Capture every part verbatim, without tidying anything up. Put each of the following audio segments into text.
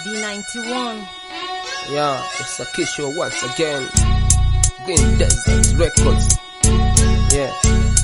D ninety-one. Yeah, it's a Kishore once again. Green Desert Records. Yeah.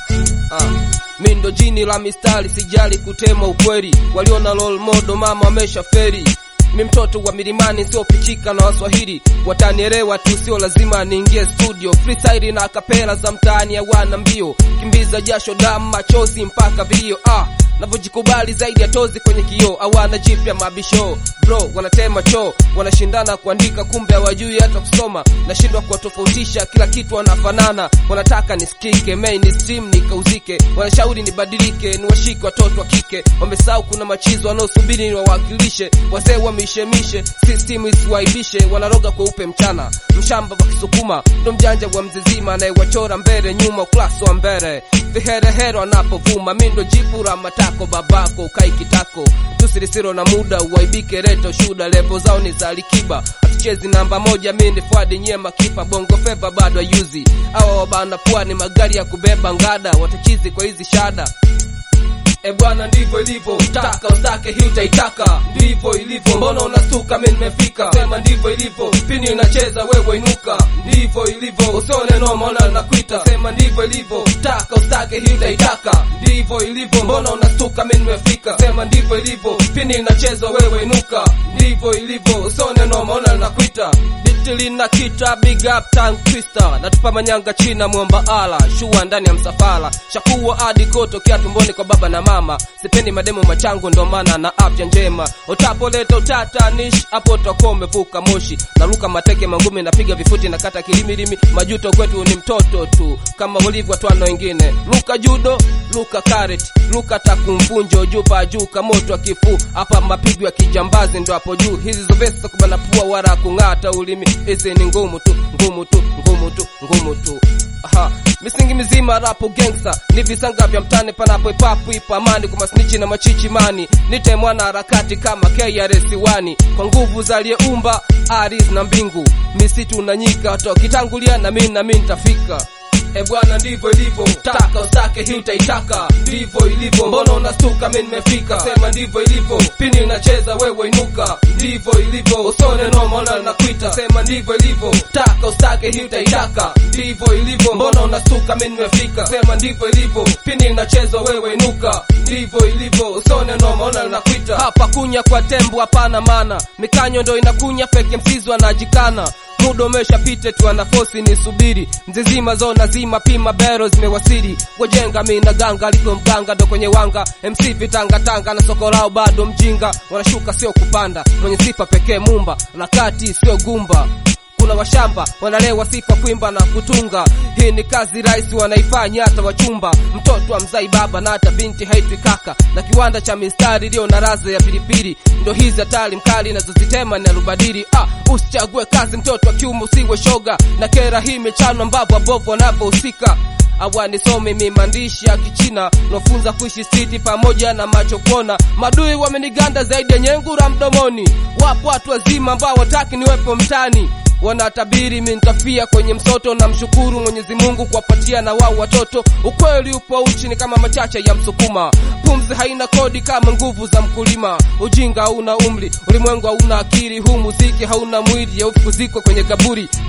Ah, mindo jini la mistari, sijali kutema ukweli. Waliona role model mama wamesha feri. Mi mtoto wa milimani sio pichika na Waswahili. Watanielewa tu, sio lazima niingie studio. Freestyle na kapela za mtaani ya wana mbio. Kimbiza jasho damu machozi mpaka vilio. Ah, navojikubali zaidi ya tozi kwenye kioo. Hawana jipya mabisho bro, wanatema cho. Wanashindana kuandika kumbe hawajui hata kusoma. Nashindwa kuwatofautisha, kila kitu wanafanana. Wanataka nisikike, mainstream nikauzike. Wanashauri nibadilike, niwashike watoto wa kike. Wamesahau kuna machizo wanaosubiri niwawakilishe. Wazee wamishemishe, system isiwaibishe. Wanaroga kwa upe mchana, mshamba wa Kisukuma ndo mjanja wa mzizima, anayewachora mbele nyuma uklasi wa mbele. Viherehere wanapovuma, mindo jipura matako babako ukai kitako. Tusirisiro na muda uwaibike reto shuda, levo zao ni za Alikiba. Atuchezi namba moja mini fuadi nyema kipa, bongo feva bado yuzi. Awa wabana puani magari ya kubeba ngada, watachizi kwa hizi shada. E bwana ndivyo ilivyo, taka usake hii utaitaka. Ndivyo ilivyo, mbona unastuka mimi nimefika. Sema ndivyo ilivyo, pini unacheza wewe inuka. Ndivyo ilivyo, usione noma ona nakuita. Sema ndivyo ilivyo, taka usake hii utaitaka. Ndivyo ilivyo, mbona unastuka mimi nimefika. Sema ndivyo ilivyo, pini unacheza wewe inuka. Ndivyo ilivyo, usione noma ona nakuita. Lina kita big up tank twister. Natupa manyanga china muomba ala. Shua ndani ya msafara. Shakuwa hadi koto kia tumboni kwa baba na mama. Sipendi mademo machangu ndo maana na afya njema. Otapo leta utata nish hapo toko umevuka moshi. Naruka mateke mangumi napiga vifuti na kata kilimilimi. Majuto kwetu ni mtoto tu kama ulivyo twano wengine. Luka judo, luka karet, luka takumfunjo jupa juka moto wa kifu. Hapa mapigo ya kijambazi ndo hapo juu. Hizi zovesa kubana pua wala kungata ulimi. Ese ni ngumu tu, ngumu tu, ngumu tu, ngumu tu. Aha, misingi mizima rapo gangsta. Ni visanga vya mtani panapo ipapu ipa amani. Kuma snitchi na machichi mani. Nite mwana harakati kama K R S one. Kwa nguvu za aliyeumba aris na mbingu. Misitu na nyika watu kitangulia na mimi na mimi nitafika. E bwana ndivyo ilivyo, taka usake hii utaitaka. Ndivyo ilivyo, mbona unastuka mimi nimefika. Sema ndivyo ilivyo, pini unacheza wewe inuka. Ndivyo ilivyo, usone noma ona nakuita. Sema ndivyo ilivyo, taka usake hii utaitaka. Ndivyo ilivyo, mbona unastuka mimi nimefika. Sema ndivyo ilivyo, pini unacheza wewe inuka. Ndivyo ilivyo, usone noma ona nakuita. Hapa kunya kwa tembo hapana maana. Mikanyo ndo inakunya fake msizwa anajikana. Mudo umesha pite tu anafosi ni subiri. Mzizima zona zima pima bero zimewasili. Wajenga mimi na ganga aliko mganga ndo kwenye wanga. M C vitanga tanga na soko lao bado mjinga. Wanashuka sio kupanda, mwenye sifa pekee mumba. Na kati sio gumba. Kuna washamba wanalewa sifa kuimba na kutunga. Hii ni kazi rahisi wanaifanya hata wachumba. Mtoto wa mzai baba na hata binti haitwi kaka. Na kiwanda cha mistari lio na raza ya pilipili. Ndo hizi hatari mkali na zozitema na rubadiri. Ah, usichague kazi mtoto wa kiume usiwe shoga. Na kera hii mechano mbavu abovu wanapohusika. Awani some mi maandishi ya kichina. Nofunza kuishi city pamoja na macho kuona. Madui wameniganda zaidi ya nyengura mdomoni. Wapo watu wazima ambao wataki niwepo mtani. Wanatabiri mimi nitafia kwenye msoto. Na mshukuru Mwenyezi Mungu kuwapatia na wao watoto. Ukweli upo uchi ni kama machache ya msukuma. Pumzi haina kodi kama nguvu za mkulima. Ujinga hauna umri, ulimwengu hauna akili. Huu muziki hauna mwili, haufukuzikwa kwenye kaburi.